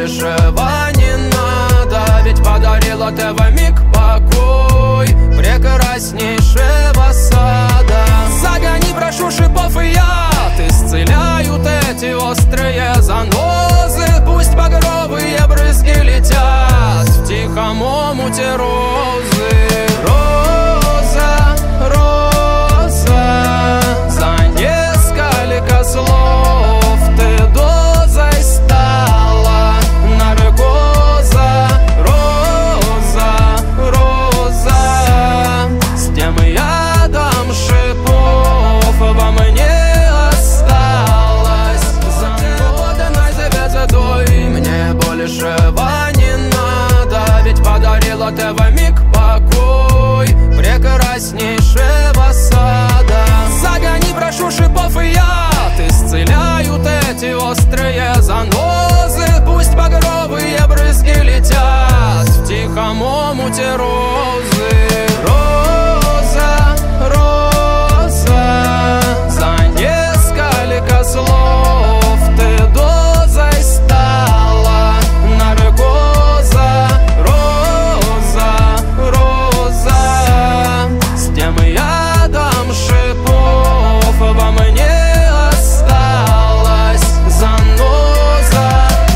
большего не надо, ведь подарила ты в миг покой прекраснейшего сада. Загони, прошу, шипов и яд, исцеляют эти острые занозы. Пусть багровые брызги летят в тихом омуте розы. Роза, роза, за несколько слов ты дозой стала наркоза. Роза, роза, с тем ядом шипов во мне осталось. Замотанной звездой мне большего не надо, ведь подарила ты в миг покой прекраснейшего сада. Загони, прошу, шипов и яд, исцеляют эти острые занозы. Пусть багровые брызги летят в тихом омуте розы.